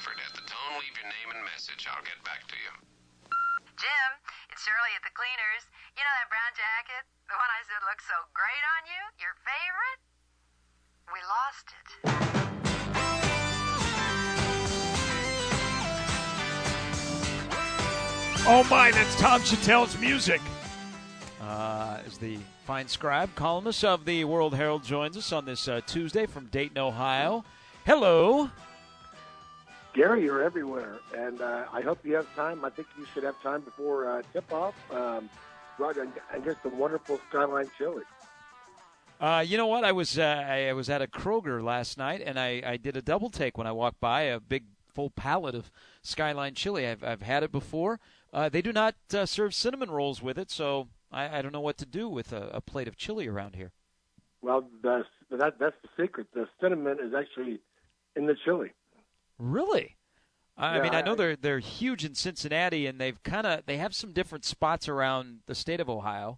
Hartford. At the tone, leave your name and message. I'll get back to you. Jim, it's Shirley at the cleaners. You know that brown jacket? The one I said looks so great on you? Your favorite? We lost it. Oh my, that's Tom Chattel's music. As the fine scribe, columnist of the World Herald, joins us on this Tuesday from Dayton, Ohio. Hello. Gary, you're everywhere, and I hope you have time. I think you should have time before tip-off. Right, and get some wonderful Skyline chili. You know what? I was at a Kroger last night, and I did a double take when I walked by a big full pallet of Skyline chili. I've had it before. They do not serve cinnamon rolls with it, so I don't know what to do with a plate of chili around here. Well, that's the secret. The cinnamon is actually in the chili. Really? I Yeah, mean, I know they're huge in Cincinnati, and they have some different spots around the state of Ohio.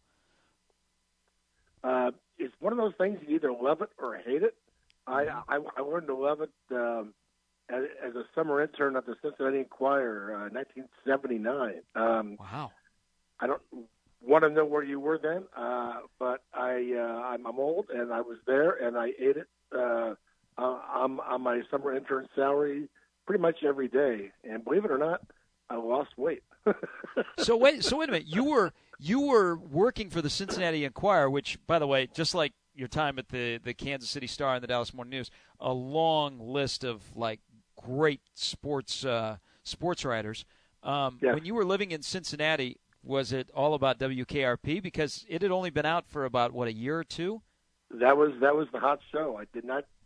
It's one of those things you either love it or hate it. I learned to love it as a summer intern at the Cincinnati Enquirer, 1979. Wow. I don't want to know where you were then, but I'm old, and I was there, and I ate it on my summer intern salary pretty much every day. And believe it or not, I lost weight. So wait a minute. You were working for the Cincinnati Enquirer, which, by the way, just like your time at the Kansas City Star and the Dallas Morning News, a long list of like great sports writers. Yes. When you were living in Cincinnati, was it all about WKRP? Because it had only been out for about a year or two. That was the hot show. I did not.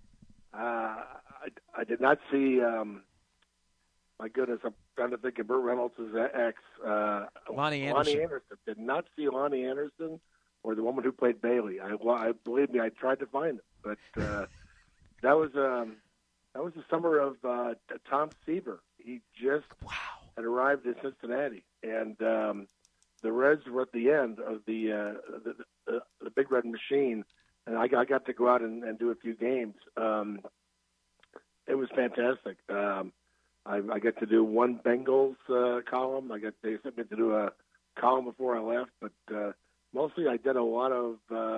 I did not see. My goodness, I'm trying to think of Burt Reynolds' ex, Lonnie Anderson. Lonnie Anderson. Did not see Lonnie Anderson or the woman who played Bailey. I believe me, I tried to find it, but that was the summer of Tom Seaver. He just had arrived in Cincinnati, and the Reds were at the end of the Big Red Machine, and I got to go out and do a few games. It was fantastic. I got to do one Bengals column. They sent me to do a column before I left, but mostly I did a lot of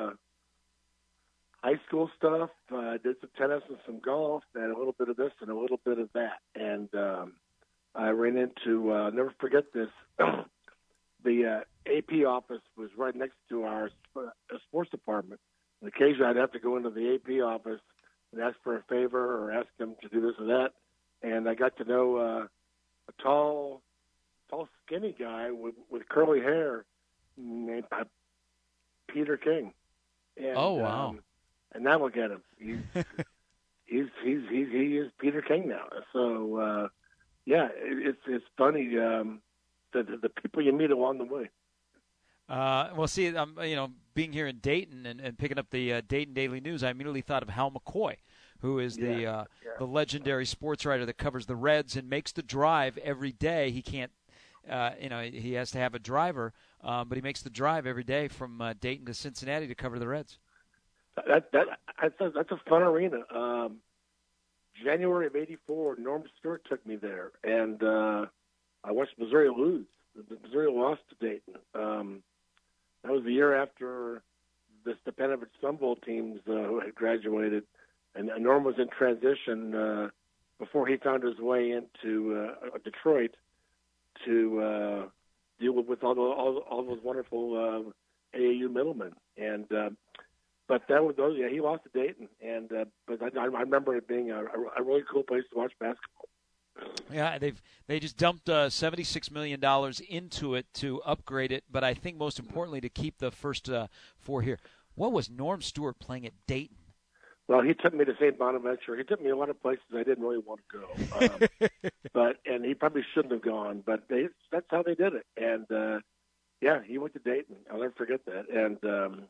high school stuff. I did some tennis and some golf, and a little bit of this and a little bit of that. And I ran into, I'll never forget this, the AP office was right next to our sports department. And occasionally I'd have to go into the AP office and ask for a favor or ask them to do this or that. And I got to know a tall, skinny guy with curly hair named Peter King. And, oh wow! And now look at him. He is Peter King now. So yeah, it's funny the people you meet along the way. Well, see, being here in Dayton and picking up the Dayton Daily News, I immediately thought of Hal McCoy, who is the legendary sports writer that covers the Reds and makes the drive every day. He can't, he has to have a driver, but he makes the drive every day from Dayton to Cincinnati to cover the Reds. That's a fun arena. January of '84, Norm Stewart took me there, and I watched Missouri lose. Missouri lost to Dayton. That was the year after the Stepanovich Sun Bowl teams had graduated, and Norm was in transition before he found his way into Detroit to deal with all those wonderful AAU middlemen. And but that was those. Yeah, he lost to Dayton, and but I remember it being a really cool place to watch basketball. Yeah, they just dumped $76 million into it to upgrade it, but I think most importantly to keep the first four here. What was Norm Stewart playing at Dayton? Well, he took me to St. Bonaventure. He took me a lot of places I didn't really want to go, and he probably shouldn't have gone. But that's how they did it. And yeah, he went to Dayton. I'll never forget that. And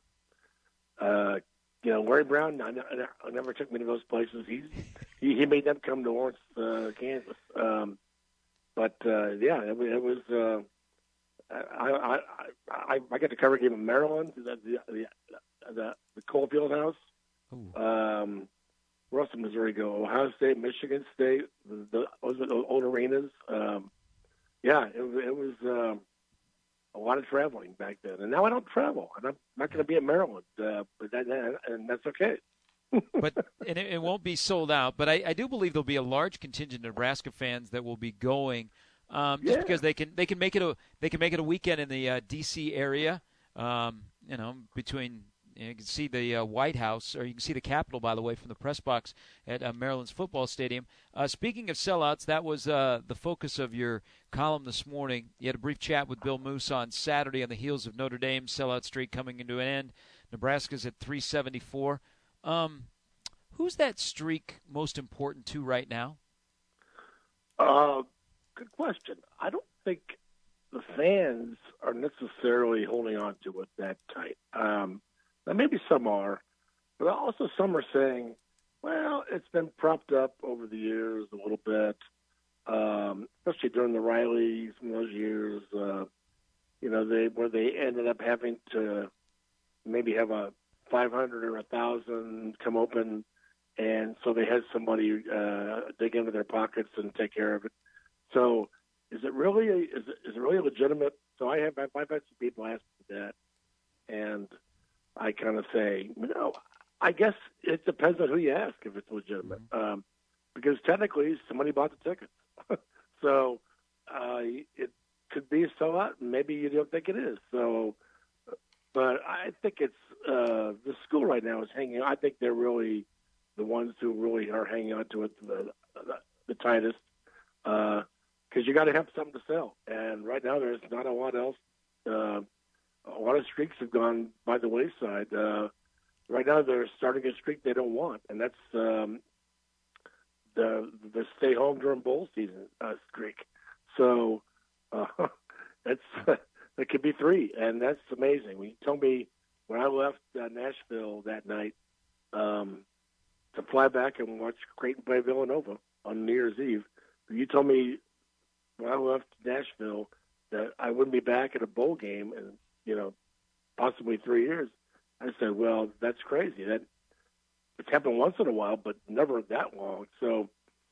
Larry Brown, I never took me to those places. He made them come to Lawrence, Kansas. But yeah, it was. I got to cover a game in Maryland, the Cole Field House. where else did Missouri go? Ohio State, Michigan State, those were the old arenas. It was a lot of traveling back then. And now I don't travel, and I'm not going to be in Maryland, and that's okay. But it won't be sold out. But I do believe there'll be a large contingent of Nebraska fans that will be going, because they can make it a weekend in the D.C. area. Between. You can see the White House, or you can see the Capitol, by the way, from the press box at Maryland's football stadium. Speaking of sellouts, that was the focus of your column this morning. You had a brief chat with Bill Moos on Saturday on the heels of Notre Dame's sellout streak coming into an end. Nebraska's at 374. Who's that streak most important to right now? Good question. I don't think the fans are necessarily holding on to it that tight. Now, maybe some are, but also some are saying, well, it's been propped up over the years a little bit, especially during the Rileys in those years, where they ended up having to maybe have a 500 or 1,000 come open, and so they had somebody dig into their pockets and take care of it. So is it really legitimate? So I've had some people ask me that, and I kind of say, I guess it depends on who you ask if it's legitimate, because technically somebody bought the tickets. So it could be a sellout, and maybe you don't think it is. So, but I think it's the school right now is hanging. I think they're really the ones who really are hanging on to it the tightest, because you got to have something to sell, and right now there's not a lot else. A lot of streaks have gone by the wayside. Right now, they're starting a streak they don't want, and that's the stay home during bowl season streak. So it could be 3, and that's amazing. When you told me when I left Nashville that night to fly back and watch Creighton play Villanova on New Year's Eve, you told me when I left Nashville that I wouldn't be back at a bowl game and possibly 3 years. I said, well, that's crazy. That it's happened once in a while, but never that long. So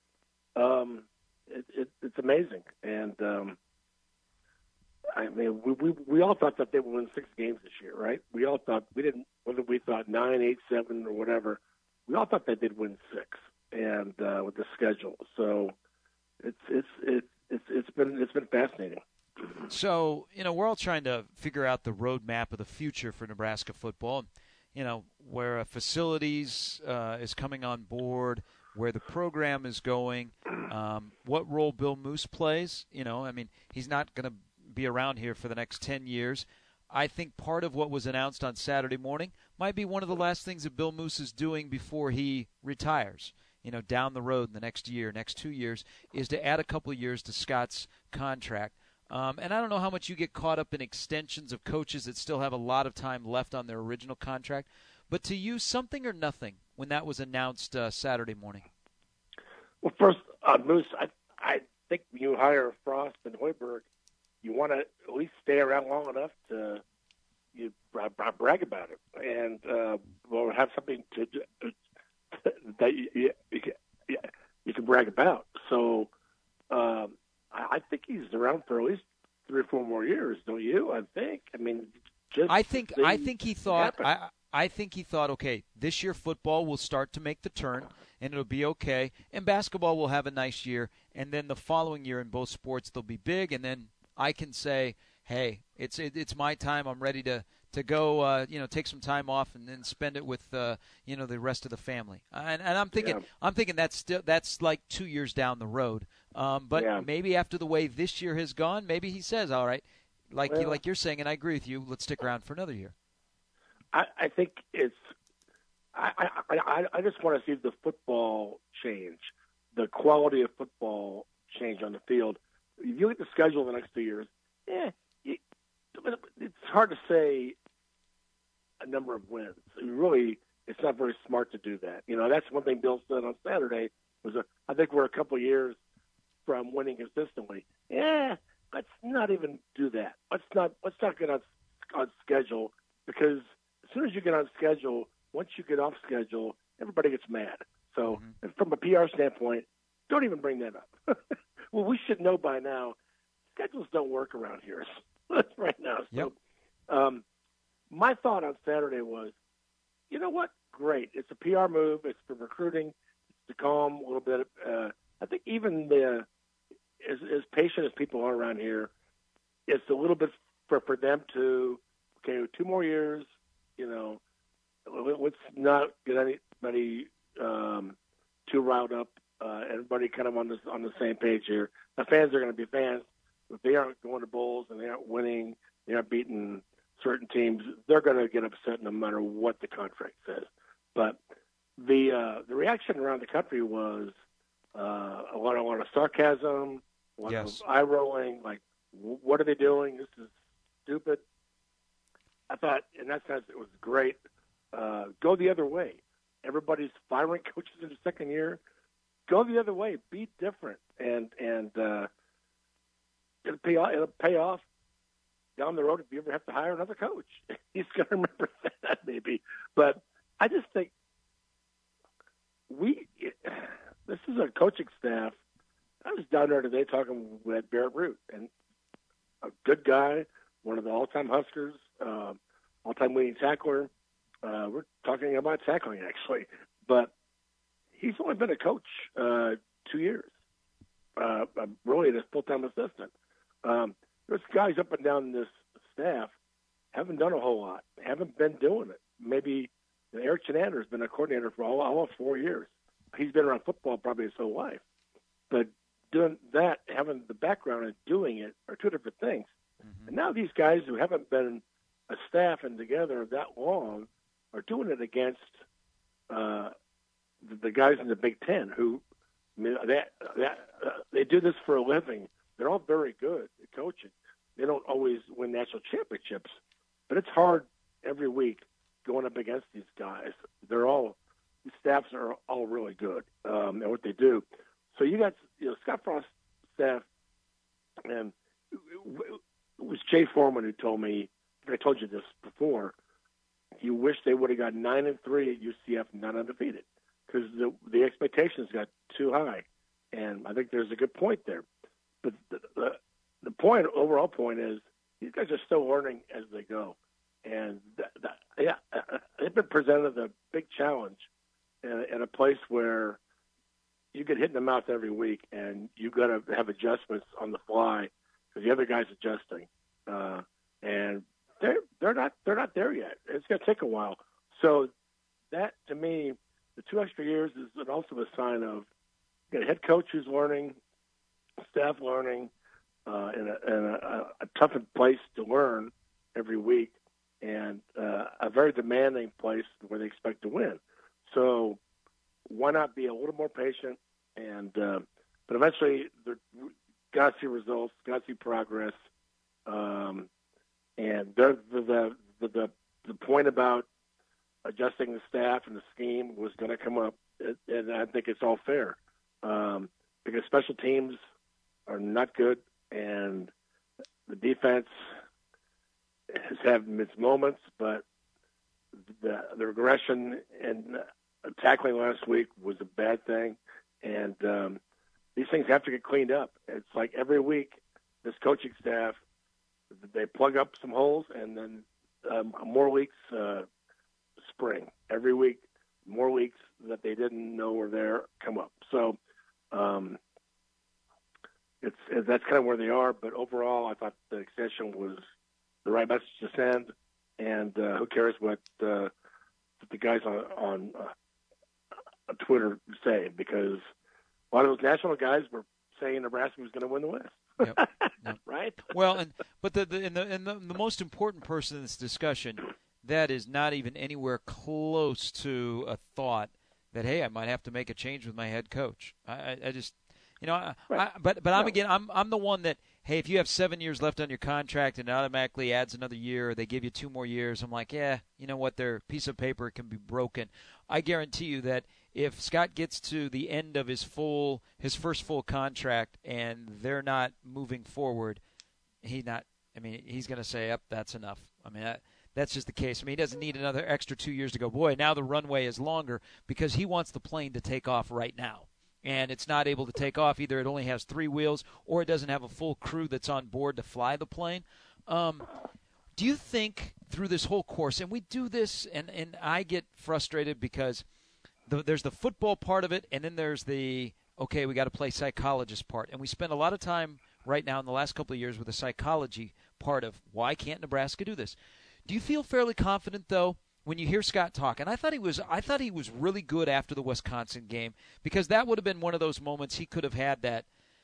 it's amazing. And I mean, we all thought that they would win 6 games this year, right? We all thought whether we thought 9, 8, 7, or whatever. We all thought they did win 6, and with the schedule. So it's been fascinating. So, we're all trying to figure out the roadmap of the future for Nebraska football, where facilities is coming on board, where the program is going, what role Bill Moos plays. He's not going to be around here for the next 10 years. I think part of what was announced on Saturday morning might be one of the last things that Bill Moos is doing before he retires. Down the road in the next 2 years, is to add a couple of years to Scott's contract. And I don't know how much you get caught up in extensions of coaches that still have a lot of time left on their original contract. But to you, something or nothing when that was announced Saturday morning? Well, first, Moose, I think when you hire Frost and Hoiberg, you want to at least stay around long enough to brag about it and have something that you can brag about. So I think he's around for at least 3 or 4 more years, don't you? I think. I mean, I think he thought. I think he thought, okay, this year football will start to make the turn, and it'll be okay, and basketball will have a nice year, and then the following year in both sports they'll be big, and then I can say, hey, it's my time. I'm ready to go, take some time off and then spend it with, the rest of the family. And I'm thinking that's like 2 years down the road. But maybe after the way this year has gone, maybe he says, all right, like you're saying, and I agree with you, let's stick around for another year. I think it's I just want to see the football change, the quality of football change on the field. If you look at the schedule the next 2 years, it's hard to say a number of wins. Really, it's not very smart to do that. That's one thing Bill said on Saturday was, I think we're a couple of years from winning consistently. Let's not even do that. Let's not get on schedule, because as soon as you get on schedule, once you get off schedule, everybody gets mad. So from a PR standpoint, don't even bring that up. Well, we should know by now. Schedules don't work around here right now. So, my thought on Saturday was, you know what? Great. It's a PR move. It's for recruiting. It's to calm a little bit. I think even as patient as people are around here, it's a little bit for them to, 2 more years, let's not get anybody too riled up. Everybody kind of on the same page here. The fans are going to be fans. If they aren't going to bowls and they aren't winning, they aren't beating certain teams, they're going to get upset no matter what the contract says. But the reaction around the country was a lot of sarcasm, a lot of eye rolling. Like, what are they doing? This is stupid. I thought, in that sense, it was great. Go the other way. Everybody's firing coaches in the second year. Go the other way. Be different, and it'll pay off down the road if you ever have to hire another coach. He's going to remember that maybe. But I just think this is a coaching staff. I was down there today talking with Barrett Root, and a good guy, one of the all-time Huskers, all-time leading tackler. We're talking about tackling, actually. But he's only been a coach 2 years, really a full-time assistant. There's guys up and down this staff haven't done a whole lot, haven't been doing it. Maybe Eric Chinander has been a coordinator for all 4 years. He's been around football probably his whole life. But doing that, having the background and doing it are two different things. And now these guys who haven't been a staff and together that long are doing it against the guys in the Big Ten who they do this for a living. They're all very good at coaching. They don't always win national championships, but it's hard every week going up against these guys. These staffs are all really good at what they do. So you got Scott Frost's staff, and it was Jay Foreman who told me, I told you this before, you wish they would have got 9-3 at UCF, not undefeated, because the expectations got too high. And I think there's a good point there. But the overall point is these guys are still learning as they go. And they've been presented a big challenge in a place where you get hit in the mouth every week, and you got to have adjustments on the fly because the other guy's adjusting, and they're not there yet. It's going to take a while. So that, to me, the 2 extra years is also a sign of you got a head coach who's learning, staff learning, in a tough place to learn every week, and a very demanding place where they expect to win. So why not be a little more patient? And but eventually, they're got to see results, got to see progress. And the point about adjusting the staff and the scheme was going to come up, and I think it's all fair because special teams are not good, and the defense has had its moments, but the regression and tackling last week was a bad thing, and these things have to get cleaned up. It's like every week, this coaching staff, they plug up some holes, and then more leaks spring. Every week, more leaks that they didn't know were there come up. So that's kind of where they are. But overall, I thought the extension was the right message to send. And who cares what the guys on Twitter say, because a lot of those national guys were saying Nebraska was going to win the West. Yep. Right? Well, but the most important person in this discussion, that is not even anywhere close to a thought that, hey, I might have to make a change with my head coach. I just, right. I'm the one that, hey, if you have 7 years left on your contract and it automatically adds another year, or they give you 2 more years, I'm like, yeah, you know what, their piece of paper can be broken. I guarantee you that if Scott gets to the end of his first full contract and they're not moving forward, he's going to say, "Yep, that's enough." I mean, that's just the case. I mean, he doesn't need another extra 2 years to go, boy, now the runway is longer, because he wants the plane to take off right now. And it's not able to take off. Either it only has 3 wheels or it doesn't have a full crew that's on board to fly the plane. Do you think through this whole course, and we do this, and I get frustrated because there's the football part of it, and then there's the, okay, we got to play psychologist part. And we spend a lot of time right now in the last couple of years with the psychology part of why can't Nebraska do this. Do you feel fairly confident, though, when you hear Scott talk? And I thought he was really good after the Wisconsin game, because that would have been one of those moments he could have had that,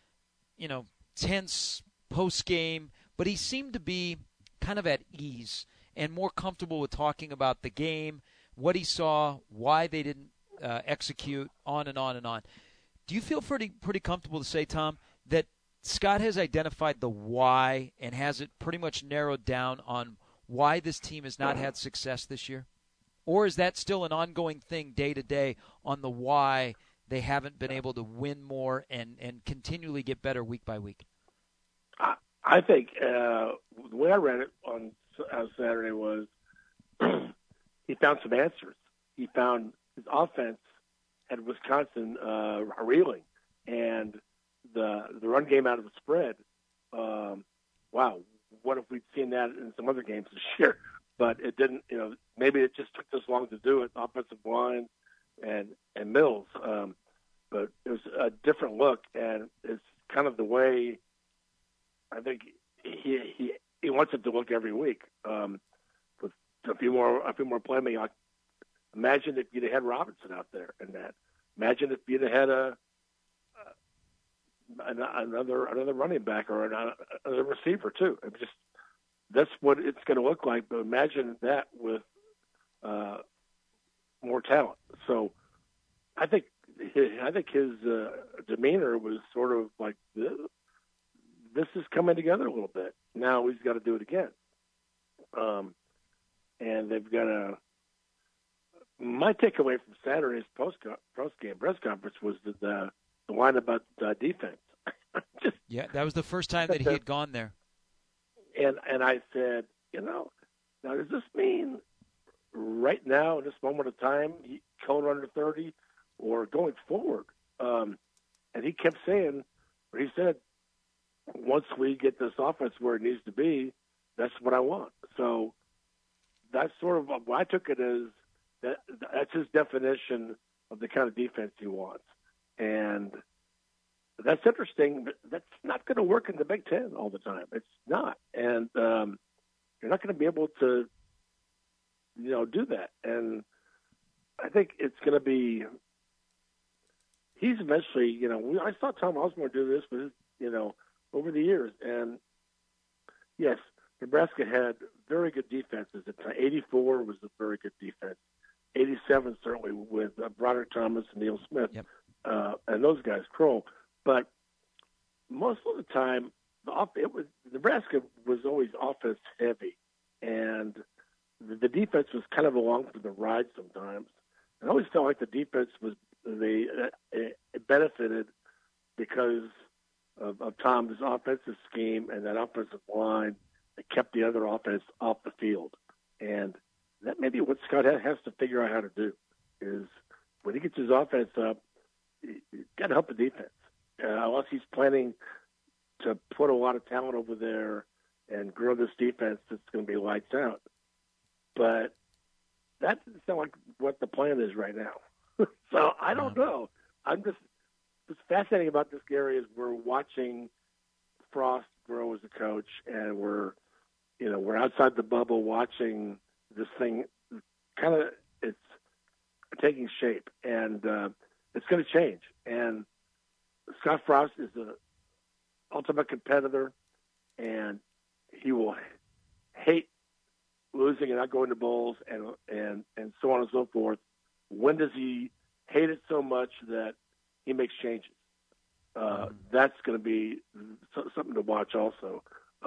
tense post-game, but he seemed to be kind of at ease and more comfortable with talking about the game, what he saw, why they didn't execute, on and on and on. Do you feel pretty comfortable to say, Tom, that Scott has identified the why and has it pretty much narrowed down on why this team has not had success this year? Or is that still an ongoing thing day to day on the why they haven't been able to win more and continually get better week by week? I think the way I read it on Saturday was he found some answers. He found his offense had Wisconsin reeling, and the run game out of the spread. Wow, what if we'd seen that in some other games this year? But it didn't. Maybe it just took this long to do it. Offensive line and Mills, but it was a different look, and it's kind of the way I think he wants it to look every week. With a few more playmaking. Imagine if you'd have had Robinson out there in that. Imagine if you'd have had another running back or another receiver too. That's what it's going to look like. But imagine that with more talent. So I think his demeanor was sort of like, this is coming together a little bit. Now he's got to do it again. And they've got to. My takeaway from Saturday's post-game press conference was the line about defense. Yeah, that was the first time that he had gone there. And I said, now does this mean right now, in this moment of time, Cohen under 30, or going forward? And he kept saying, or he said, once we get this offense where it needs to be, that's what I want. So that's sort of what I took it as. That's his definition of the kind of defense he wants. And that's interesting, but that's not going to work in the Big Ten all the time. It's not. And you're not going to be able to, do that. And I think it's going to be – he's eventually, I saw Tom Osborne do this, but, over the years. And, yes, Nebraska had very good defenses. 84 was a very good defense. 87 certainly with Broderick Thomas and Neil Smith, yep. And those guys, Kroll. But most of the time, Nebraska was always offense heavy, and the defense was kind of along for the ride sometimes. And I always felt like the defense it benefited because of Tom's offensive scheme and that offensive line that kept the other offense off the field. And that may be what Scott has to figure out how to do, is when he gets his offense up, he's got to help the defense. Unless he's planning to put a lot of talent over there and grow this defense, that's going to be lights out. But that doesn't sound like what the plan is right now. So I don't know. What's fascinating about this, Gary, is we're watching Frost grow as a coach, and we're outside the bubble watching this thing it's taking shape, and it's going to change. And Scott Frost is an ultimate competitor, and he will hate losing and not going to bowls and so on and so forth. When does he hate it so much that he makes changes? That's going to be something to watch also.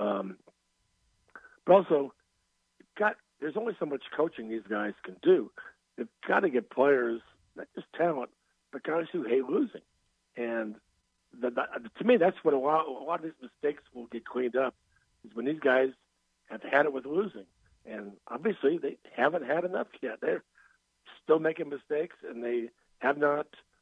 But also, there's only so much coaching these guys can do. They've got to get players, not just talent, but guys who hate losing. And to me, that's when a lot of these mistakes will get cleaned up, is when these guys have had it with losing. And obviously they haven't had enough yet. They're still making mistakes, and they have not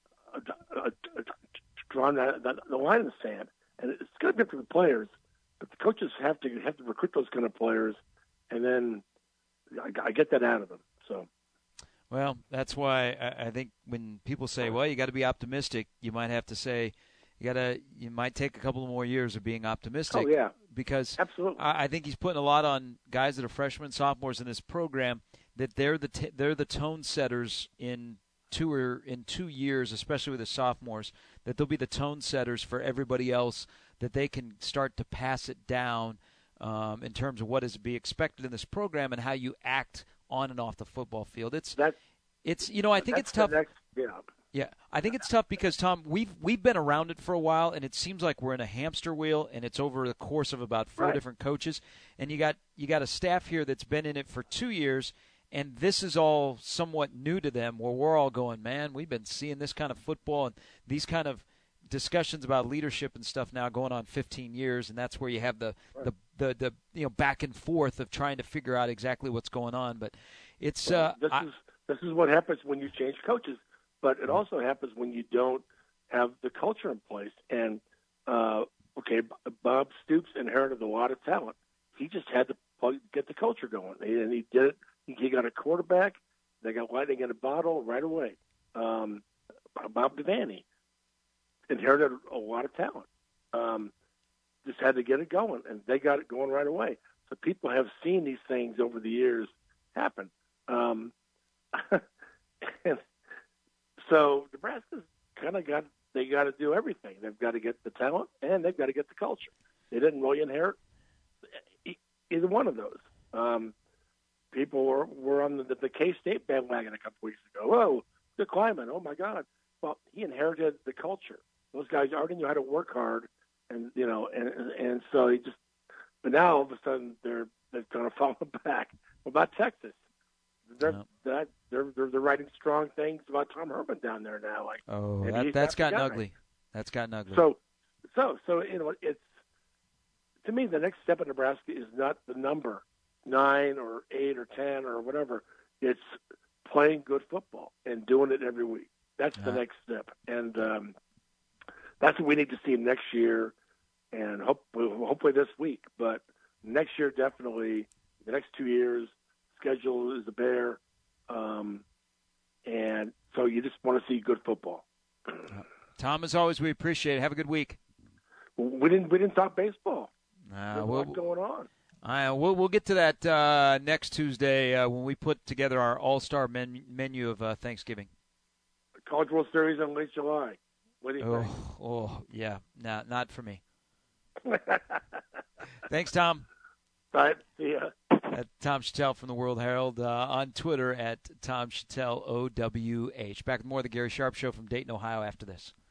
drawn the line in the sand. And it's going to be for the players, but the coaches have to recruit those kind of players, and then I get that out of them. So. Well, that's why I think when people say, well, you got to be optimistic, you might have to say you might take a couple more years of being optimistic. Oh, yeah. Because absolutely. I think he's putting a lot on guys that are freshmen, sophomores in this program, that they're the tone setters in 2 years, especially with the sophomores, that they'll be the tone setters for everybody else, that they can start to pass it down in terms of what is to be expected in this program and how you act on and off the football field. I think it's tough. Yeah, I think it's tough because, Tom, we've been around it for a while, and it seems like we're in a hamster wheel, and it's over the course of about 4 different coaches, and you got a staff here that's been in it for 2 years, and this is all somewhat new to them, where we're all going, man, we've been seeing this kind of football and these kind of discussions about leadership and stuff now going on 15 years, and that's where you have the back and forth of trying to figure out exactly what's going on. But it's this is what happens when you change coaches, but it also happens when you don't have the culture in place. And Bob Stoops inherited a lot of talent. He just had to get the culture going, and he did it. He got a quarterback. They got lightning in a bottle right away. Bob Devaney inherited a lot of talent. Just had to get it going, and they got it going right away. So people have seen these things over the years happen. And so Nebraska's kind of got to do everything. They've got to get the talent, and they've got to get the culture. They didn't really inherit either one of those. People were on the K-State bandwagon a couple weeks ago. Whoa, the Kleiman, oh my God. Well, he inherited the culture. Those guys already knew how to work hard, and so he just. But now all of a sudden they've kind of fallen back. What about Texas? They're writing strong things about Tom Herman down there now. That's gotten ugly. That's gotten ugly. So it's, to me, the next step in Nebraska is not the number 9 or 8 or 10 or whatever. It's playing good football and doing it every week. That's the next step, and that's what we need to see next year, and hopefully this week. But next year, definitely, the next 2 years, schedule is a bear, and so you just want to see good football. Tom, as always, we appreciate it. Have a good week. We didn't talk baseball. There's a lot going on. We'll get to that next Tuesday when we put together our all-star menu of Thanksgiving. College World Series in late July. What do you think? Oh, yeah. No, not for me. Thanks, Tom. Bye. See ya. Tom Chattel from the World Herald on Twitter at Tom Chattel OWH. Back with more of the Gary Sharp Show from Dayton, Ohio after this.